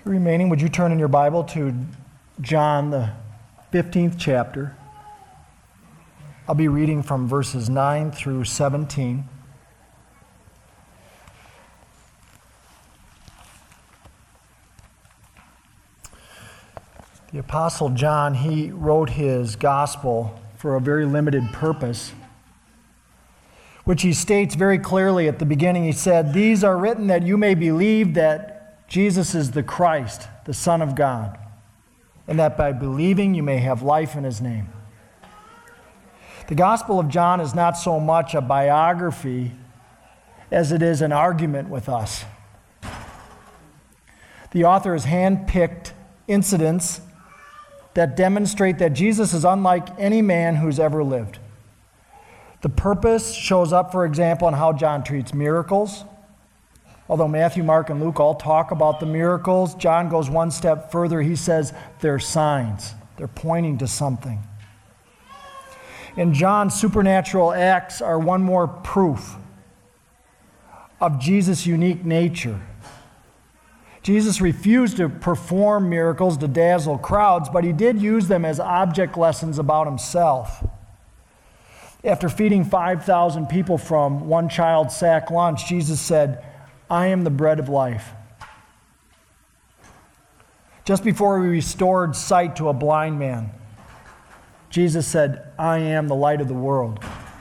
Remaining, would you turn in your Bible to John, the 15th chapter? I'll be reading from verses 9 through 17. The Apostle John, he wrote his gospel for a very limited purpose, which he states very clearly at the beginning. He said, "These are written that you may believe that Jesus is the Christ, the Son of God, and that by believing you may have life in his name." The Gospel of John is not so much a biography as it is an argument with us. The author has handpicked incidents that demonstrate that Jesus is unlike any man who's ever lived. The purpose shows up, for example, in how John treats miracles. Although Matthew, Mark, and Luke all talk about the miracles, John goes one step further. He says they're signs. They're pointing to something. In John, supernatural acts are one more proof of Jesus' unique nature. Jesus refused to perform miracles to dazzle crowds, but he did use them as object lessons about himself. After feeding 5,000 people from one child's sack lunch, Jesus said, "I am the bread of life." Just before he restored sight to a blind man, Jesus said, "I am the light of the world."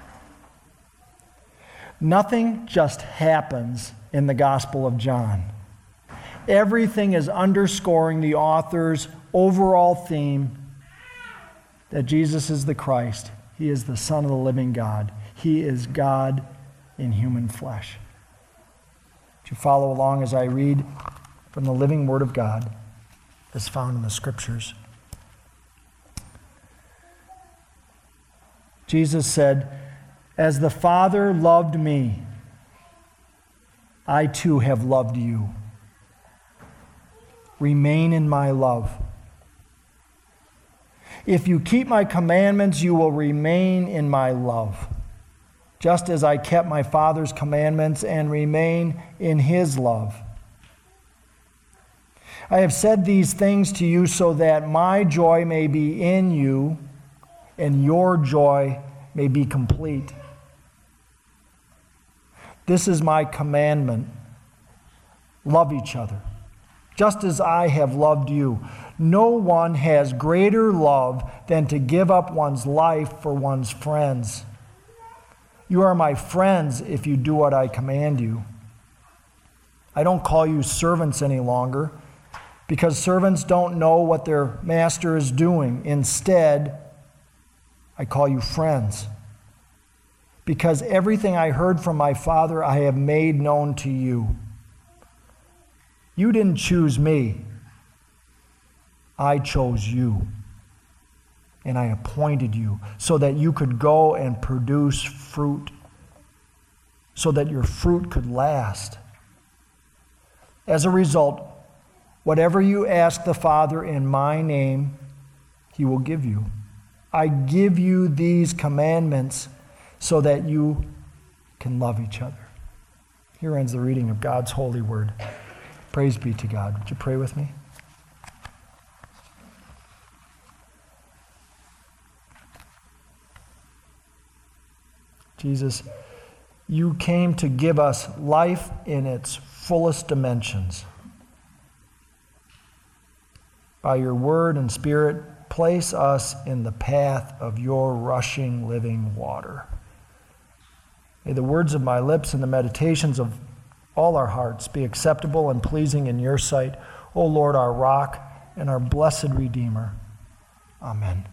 Nothing just happens in the Gospel of John. Everything is underscoring the author's overall theme that Jesus is the Christ. He is the Son of the living God. He is God in human flesh. Would you follow along as I read from the living Word of God as found in the Scriptures? Jesus said, "As the Father loved me, I too have loved you. Remain in my love. If you keep my commandments, you will remain in my love, just as I kept my Father's commandments and remain in his love. I have said these things to you so that my joy may be in you and your joy may be complete. This is my commandment. Love each other, just as I have loved you. No one has greater love than to give up one's life for one's friends. You are my friends if you do what I command you. I don't call you servants any longer, because servants don't know what their master is doing. Instead, I call you friends, because everything I heard from my Father I have made known to you. You didn't choose me. I chose you, and I appointed you so that you could go and produce fruit, so that your fruit could last. As a result, whatever you ask the Father in my name, he will give you. I give you these commandments so that you can love each other." Here ends the reading of God's holy word. Praise be to God. Would you pray with me? Jesus, you came to give us life in its fullest dimensions. By your word and spirit, place us in the path of your rushing living water. May the words of my lips and the meditations of all our hearts be acceptable and pleasing in your sight, O Lord, our rock and our blessed Redeemer. Amen.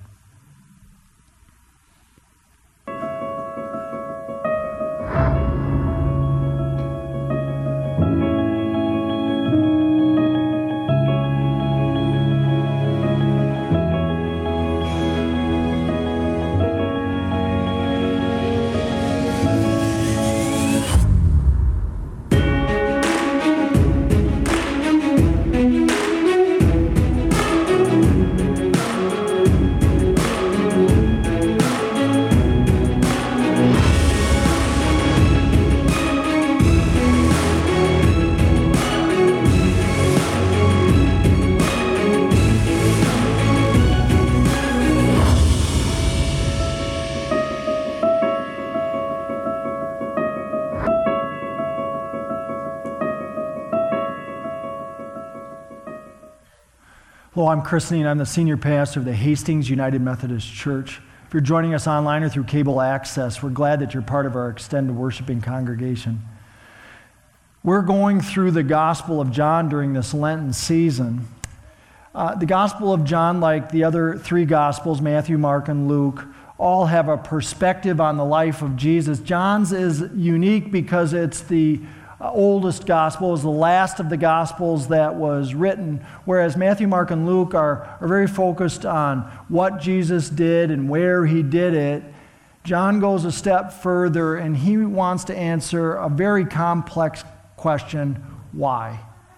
Hello, I'm Chris Nean. I'm the senior pastor of the Hastings United Methodist Church. If you're joining us online or through cable access, we're glad that you're part of our extended worshiping congregation. We're going through the Gospel of John during this Lenten season. The Gospel of John, like the other three Gospels, Matthew, Mark, and Luke, all have a perspective on the life of Jesus. John's is unique because it's the oldest gospel, is the last of the gospels that was written, whereas Matthew, Mark, and Luke are very focused on what Jesus did and where he did it. John goes a step further, and he wants to answer a very complex question: why?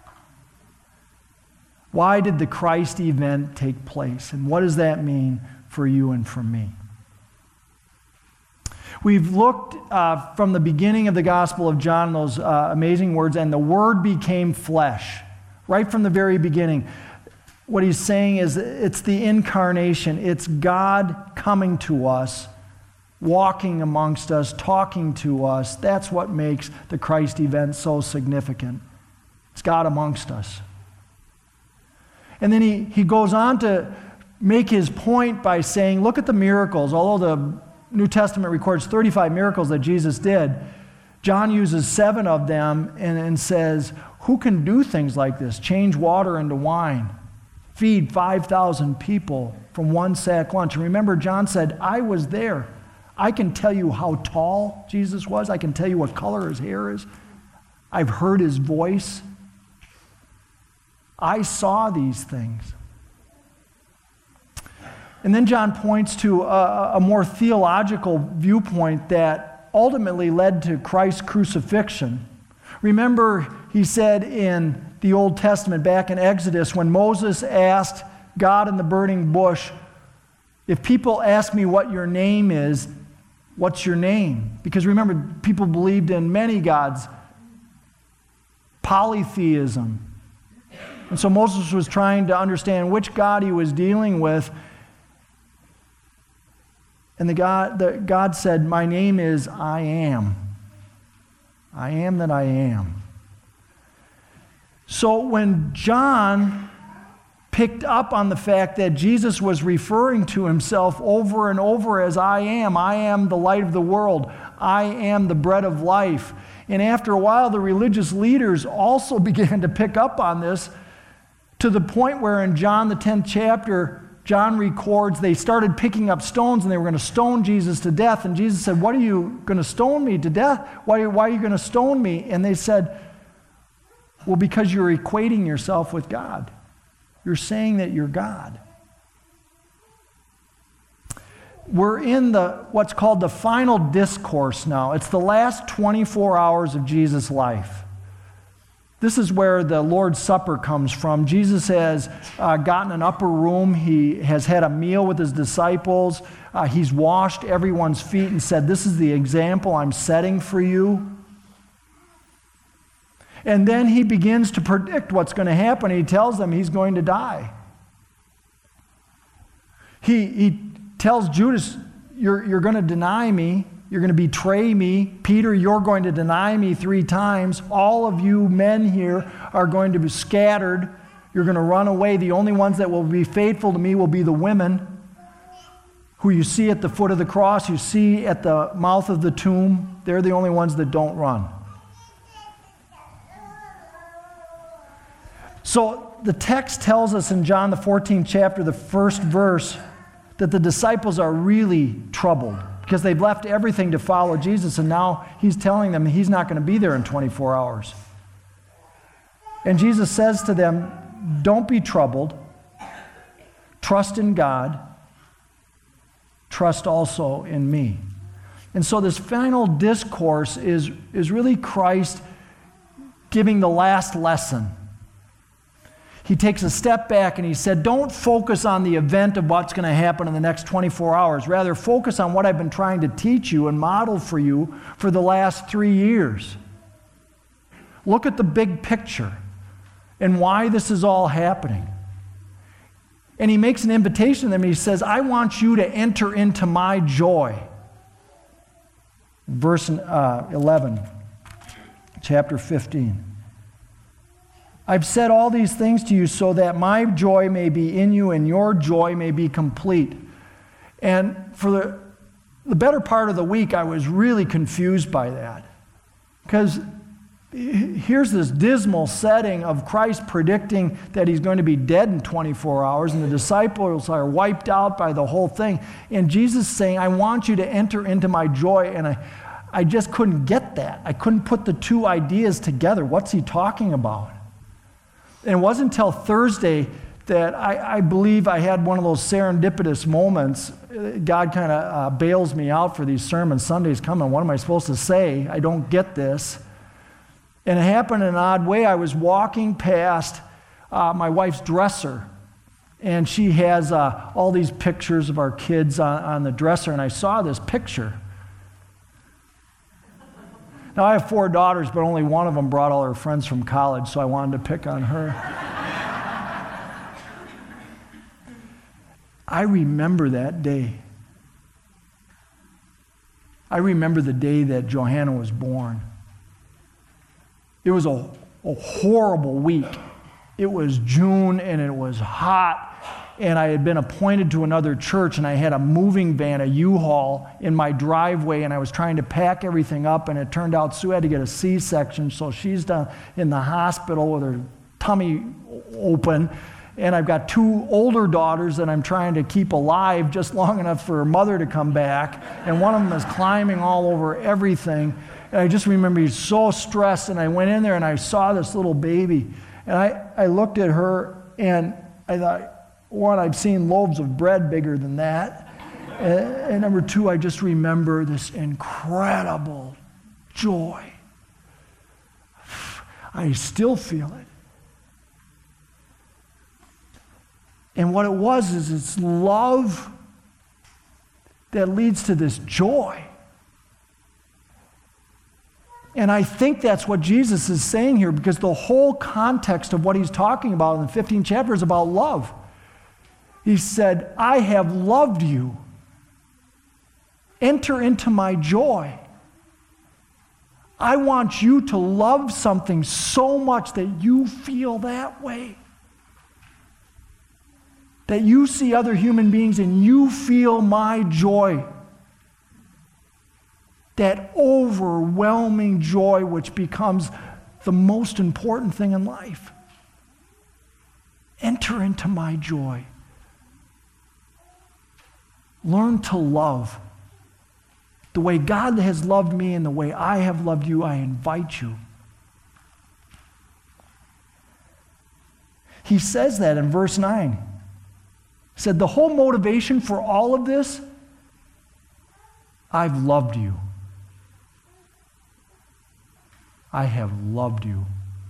Why did the Christ event take place, and what does that mean for you and for me? We've looked from the beginning of the Gospel of John, those amazing words, and the Word became flesh. Right from the very beginning. What he's saying is it's the incarnation. It's God coming to us, walking amongst us, talking to us. That's what makes the Christ event so significant. It's God amongst us. And then he goes on to make his point by saying, look at the miracles. Although the New Testament records 35 miracles that Jesus did, John uses 7 of them and says, who can do things like this? Change water into wine, feed 5,000 people from one sack lunch. And remember, John said, I was there. I can tell you how tall Jesus was. I can tell you what color his hair is. I've heard his voice. I saw these things. And then John points to a more theological viewpoint that ultimately led to Christ's crucifixion. Remember, he said in the Old Testament, back in Exodus, when Moses asked God in the burning bush, if people ask me what your name is, what's your name? Because remember, people believed in many gods, polytheism. And so Moses was trying to understand which God he was dealing with. And God said, my name is I am. I am that I am. So when John picked up on the fact that Jesus was referring to himself over and over as I am the light of the world, I am the bread of life. And after a while, the religious leaders also began to pick up on this, to the point where in John, the 10th chapter, John records they started picking up stones and they were going to stone Jesus to death. And Jesus said, what are you going to stone me to death? Why are you going to stone me? And they said, well, because you're equating yourself with God. You're saying that you're God. We're in what's called the final discourse now. It's the last 24 hours of Jesus' life. This is where the Lord's Supper comes from. Jesus has gotten an upper room. He has had a meal with his disciples. He's washed everyone's feet and said, this is the example I'm setting for you. And then he begins to predict what's going to happen. He tells them he's going to die. He tells Judas, you're going to deny me. You're going to betray me. Peter, you're going to deny me 3 times. All of you men here are going to be scattered. You're going to run away. The only ones that will be faithful to me will be the women who you see at the foot of the cross, you see at the mouth of the tomb. They're the only ones that don't run. So the text tells us in John, the 14th chapter, the first verse, that the disciples are really troubled, because they've left everything to follow Jesus, and now he's telling them he's not going to be there in 24 hours. And Jesus says to them, don't be troubled. Trust in God. Trust also in me. And so this final discourse is really Christ giving the last lesson. He takes a step back and he said, don't focus on the event of what's going to happen in the next 24 hours. Rather, focus on what I've been trying to teach you and model for you for the last 3 years. Look at the big picture and why this is all happening. And he makes an invitation to them. He says, I want you to enter into my joy. Verse 11, chapter 15. I've said all these things to you so that my joy may be in you and your joy may be complete. And for the better part of the week, I was really confused by that. Because here's this dismal setting of Christ predicting that he's going to be dead in 24 hours, and the disciples are wiped out by the whole thing. And Jesus saying, I want you to enter into my joy. And I just couldn't get that. I couldn't put the two ideas together. What's he talking about? And it wasn't until Thursday that I believe I had one of those serendipitous moments. God kind of bails me out for these sermons. Sunday's coming. What am I supposed to say? I don't get this. And it happened in an odd way. I was walking past my wife's dresser, and she has all these pictures of our kids on the dresser, and I saw this picture. Now, I have 4 daughters, but only one of them brought all her friends from college, so I wanted to pick on her. I remember that day. I remember the day that Johanna was born. It was a horrible week. It was June, and it was hot, and I had been appointed to another church, and I had a moving van, a U-Haul, in my driveway, and I was trying to pack everything up, and it turned out Sue had to get a C-section, so she's down in the hospital with her tummy open, and I've got 2 older daughters that I'm trying to keep alive just long enough for her mother to come back, and one of them is climbing all over everything, and I just remember he's so stressed, and I went in there, and I saw this little baby, and I looked at her, and I thought, 1, I've seen loaves of bread bigger than that. And number 2, I just remember this incredible joy. I still feel it. And what it was is it's love that leads to this joy. And I think that's what Jesus is saying here, because the whole context of what he's talking about in the 15th chapter is about love. He said, I have loved you. Enter into my joy. I want you to love something so much that you feel that way. That you see other human beings and you feel my joy. That overwhelming joy which becomes the most important thing in life. Enter into my joy. Learn to love. The way God has loved me and the way I have loved you, I invite you. He says that in verse 9. He said, the whole motivation for all of this, I've loved you. I have loved you.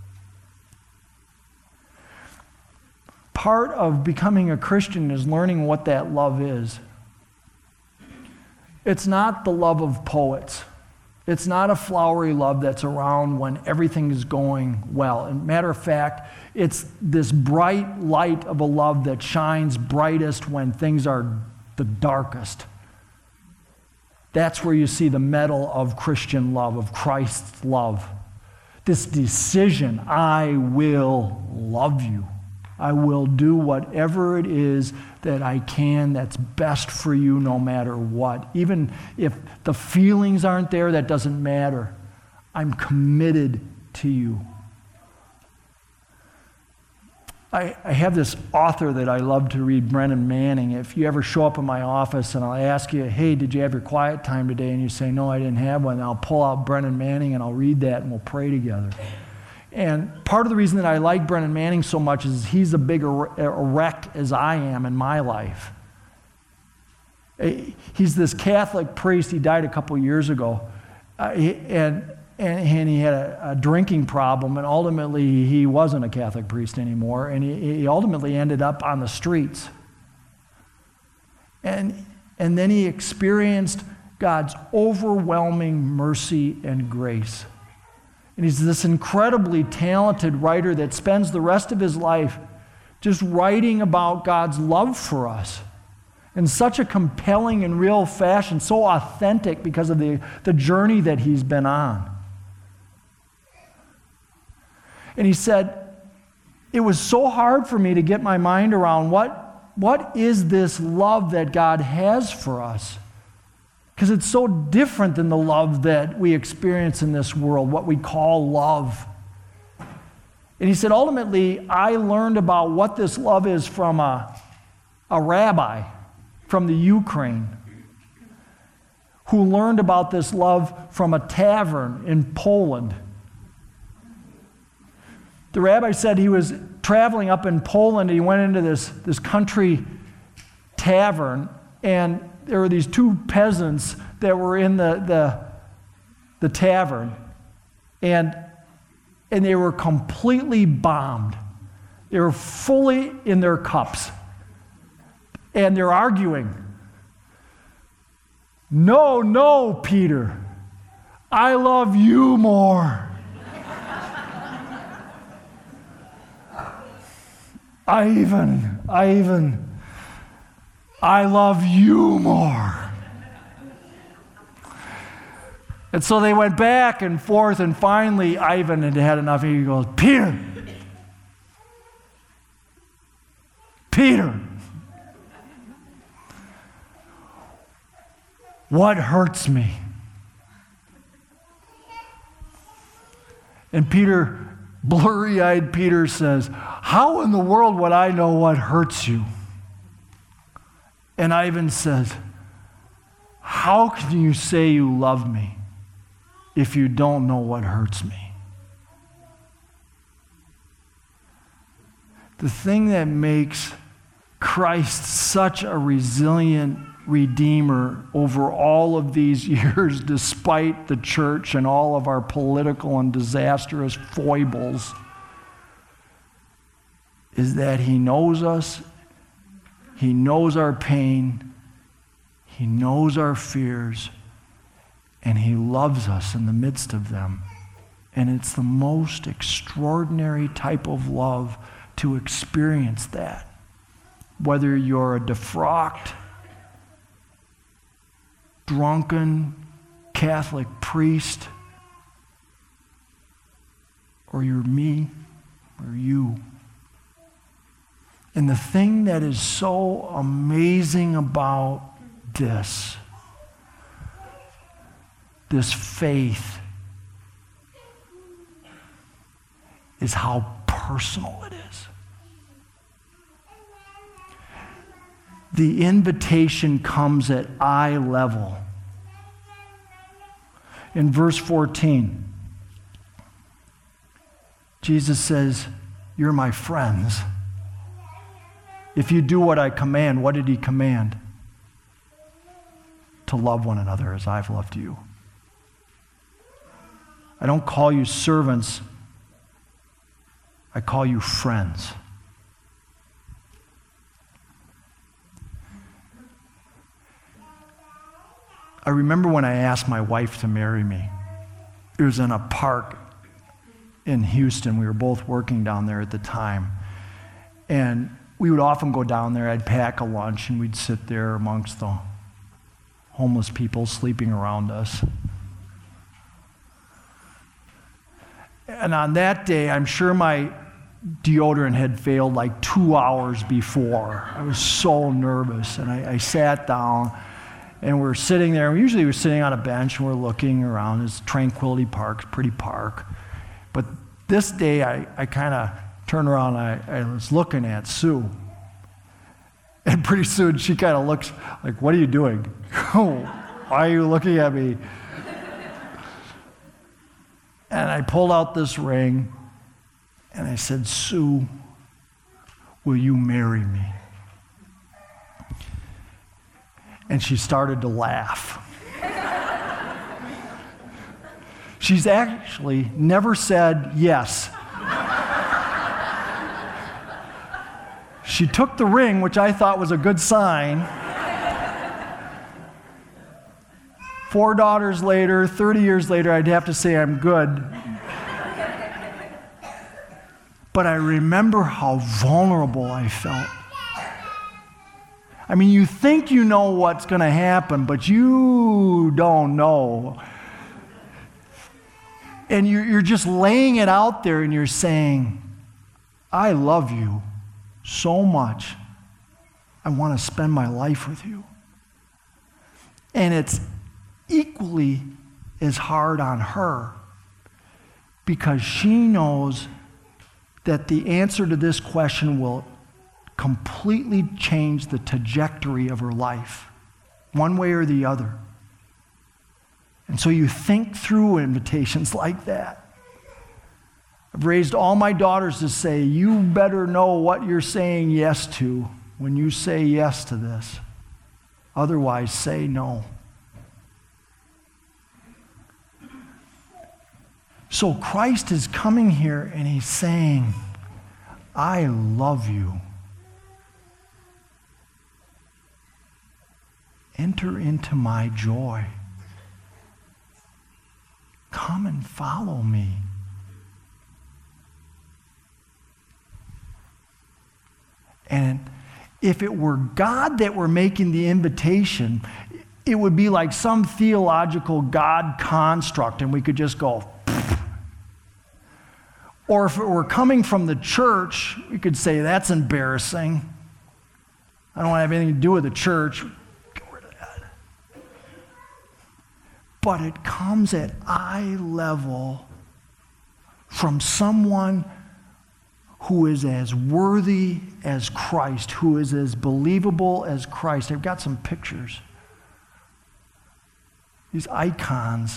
Part of becoming a Christian is learning what that love is. It's not the love of poets. It's not a flowery love that's around when everything is going well. And matter of fact, it's this bright light of a love that shines brightest when things are the darkest. That's where you see the metal of Christian love, of Christ's love. This decision, I will love you. I will do whatever it is that I can that's best for you no matter what. Even if the feelings aren't there, that doesn't matter. I'm committed to you. I have this author that I love to read, Brennan Manning. If you ever show up in my office and I'll ask you, hey, did you have your quiet time today? And you say, no, I didn't have one. I'll pull out Brennan Manning and I'll read that and we'll pray together. And part of the reason that I like Brennan Manning so much is he's a big wreck as I am in my life. He's this Catholic priest. He died a couple years ago. And he had a drinking problem, and ultimately he wasn't a Catholic priest anymore, and he ultimately ended up on the streets. And then he experienced God's overwhelming mercy and grace. And he's this incredibly talented writer that spends the rest of his life just writing about God's love for us in such a compelling and real fashion, so authentic because of the journey that he's been on. And he said, it was so hard for me to get my mind around what is this love that God has for us? Because it's so different than the love that we experience in this world, what we call love. And he said, ultimately, I learned about what this love is from a rabbi from the Ukraine who learned about this love from a tavern in Poland. The rabbi said he was traveling up in Poland, and he went into this country tavern, and there were these two peasants that were in the tavern, and they were completely bombed. They were fully in their cups, and they're arguing. No, Peter, I love you more. I love you more. And so they went back and forth, and finally Ivan had had enough. He goes, Peter, what hurts me? And Peter, blurry-eyed Peter says, how in the world would I know what hurts you? And Ivan says, how can you say you love me if you don't know what hurts me? The thing that makes Christ such a resilient Redeemer over all of these years, despite the church and all of our political and disastrous foibles, is that he knows us, he knows our pain, he knows our fears, and he loves us in the midst of them. And it's the most extraordinary type of love to experience that. Whether you're a defrocked, drunken Catholic priest, or you're me, or you. And the thing that is so amazing about this faith, is how personal it is. The invitation comes at eye level. In verse 14, Jesus says, you're my friends. If you do what I command, what did he command? To love one another as I've loved you. I don't call you servants, I call you friends. I remember when I asked my wife to marry me. It was in a park in Houston. We were both working down there at the time. And we would often go down there. I'd pack a lunch, and we'd sit there amongst the homeless people sleeping around us. And on that day, I'm sure my deodorant had failed like 2 hours before. I was so nervous. And I sat down, and we're sitting there. Usually we're sitting on a bench, and we're looking around. It's Tranquility Park, pretty park. But this day, I kind of turned around, I was looking at Sue. And pretty soon, she kind of looks like, what are you doing? Why are you looking at me? And I pulled out this ring, and I said, Sue, will you marry me? And she started to laugh. She's actually never said yes. She took the ring, which I thought was a good sign. 4 daughters later, 30 years later, I'd have to say I'm good. But I remember how vulnerable I felt. I mean, you think you know what's going to happen, but you don't know. And you're just laying it out there, and you're saying, I love you so much, I want to spend my life with you. And it's equally as hard on her because she knows that the answer to this question will completely change the trajectory of her life, one way or the other. And so you think through invitations like that. I've raised all my daughters to say, you better know what you're saying yes to when you say yes to this. Otherwise, say no. So Christ is coming here and he's saying, I love you. Enter into my joy. Come and follow me. And if it were God that were making the invitation, it would be like some theological God construct, and we could just go, pfft. Or if it were coming from the church, we could say, that's embarrassing. I don't want to have anything to do with the church. Get rid of that. But it comes at eye level from someone who is as worthy as Christ, who is as believable as Christ. I've got some pictures. These icons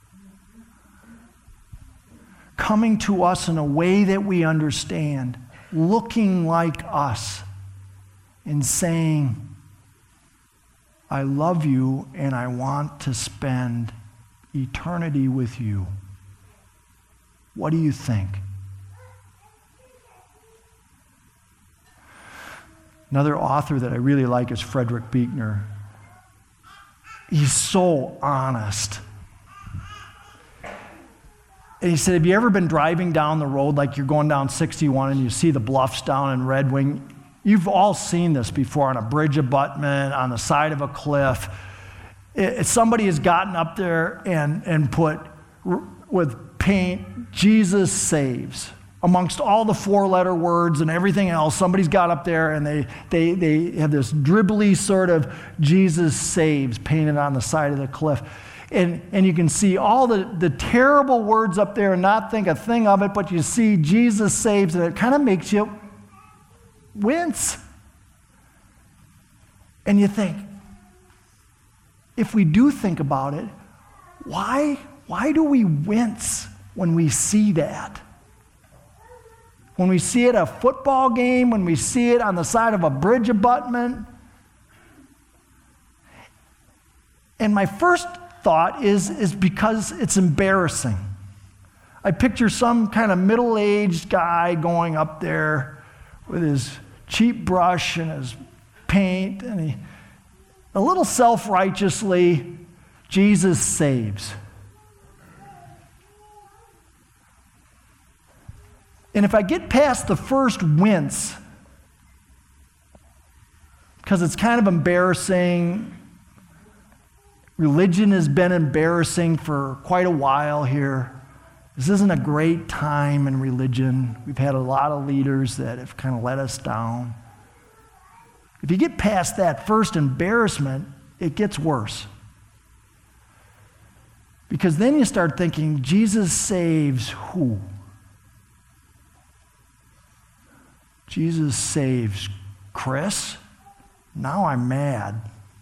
coming to us in a way that we understand, looking like us, and saying, I love you and I want to spend eternity with you. What do you think? Another author that I really like is Frederick Buechner. He's so honest. And he said, have you ever been driving down the road like you're going down 61 and you see the bluffs down in Red Wing? You've all seen this before on a bridge abutment, on the side of a cliff. Somebody has gotten up there and put with paint, Jesus saves. Amongst all the four-letter words and everything else, somebody's got up there and they have this dribbly sort of Jesus saves painted on the side of the cliff. And you can see all the terrible words up there and not think a thing of it, but you see Jesus saves, and it kind of makes you wince. And you think, if we do think about it, why do we wince when we see that? When we see it at a football game, when we see it on the side of a bridge abutment. And my first thought is because it's embarrassing. I picture some kind of middle-aged guy going up there with his cheap brush and his paint, and he, a little self-righteously, Jesus saves. And if I get past the first wince, because it's kind of embarrassing, religion has been embarrassing for quite a while here. This isn't a great time in religion. We've had a lot of leaders that have kind of let us down. If you get past that first embarrassment, it gets worse. Because then you start thinking, Jesus saves who? Jesus saves Chris? Now I'm mad.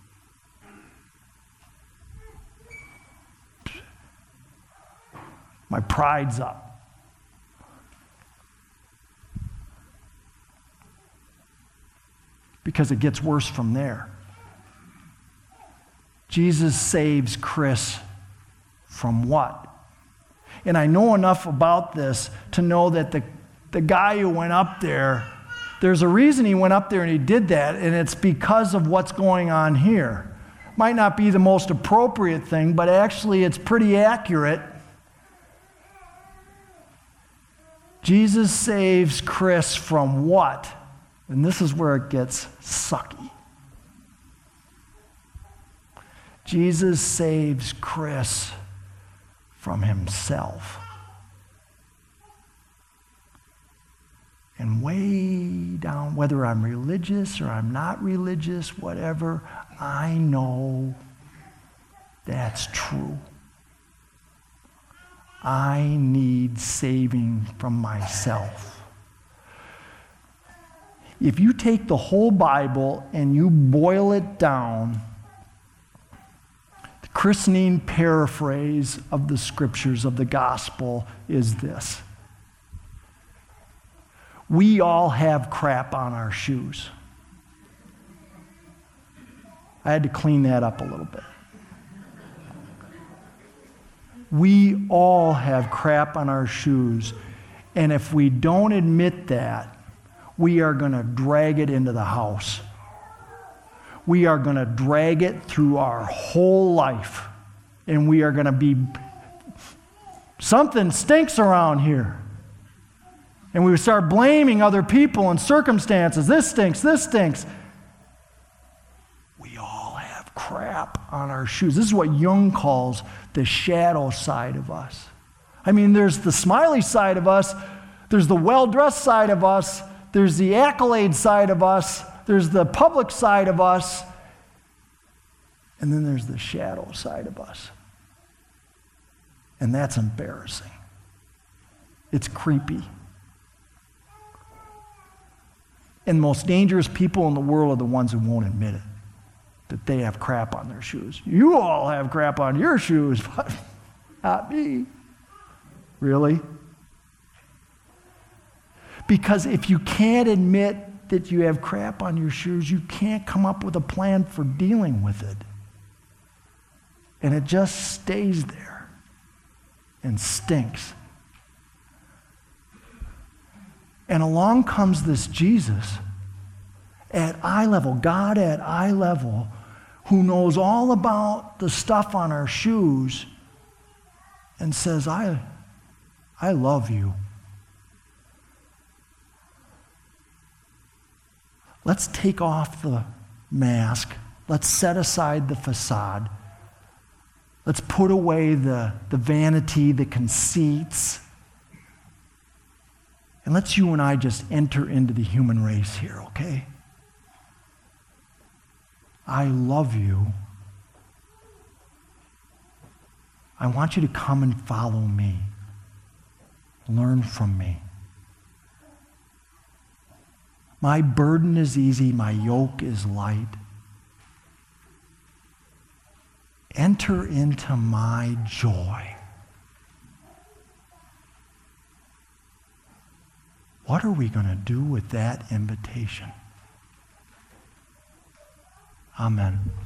My pride's up. Because it gets worse from there. Jesus saves Chris from what? And I know enough about this to know that the guy who went up there, there's a reason he went up there and he did that, and it's because of what's going on here. Might not be the most appropriate thing, but actually it's pretty accurate. Jesus saves Chris from what? And this is where it gets sucky. Jesus saves Chris from himself. And way down, whether I'm religious or I'm not religious, whatever, I know that's true. I need saving from myself. If you take the whole Bible and you boil it down, the christening paraphrase of the scriptures of the gospel is this: we all have crap on our shoes. I had to clean that up a little bit. We all have crap on our shoes, and if we don't admit that, we are going to drag it into the house. We are going to drag it through our whole life, and we are going to be, something stinks around here. And we start blaming other people and circumstances. This stinks, this stinks. We all have crap on our shoes. This is what Jung calls the shadow side of us. I mean, there's the smiley side of us, there's the well-dressed side of us, there's the accolade side of us, there's the public side of us, and then there's the shadow side of us. And that's embarrassing. It's creepy. And the most dangerous people in the world are the ones who won't admit it, that they have crap on their shoes. You all have crap on your shoes, but not me. Really? Because if you can't admit that you have crap on your shoes, you can't come up with a plan for dealing with it. And it just stays there and stinks. And along comes this Jesus at eye level, God at eye level, who knows all about the stuff on our shoes and says, I love you. Let's take off the mask. Let's set aside the facade. Let's put away the vanity, the conceits. And let's you and I just enter into the human race here, okay? I love you. I want you to come and follow me. Learn from me. My burden is easy, my yoke is light. Enter into my joy. What are we going to do with that invitation? Amen.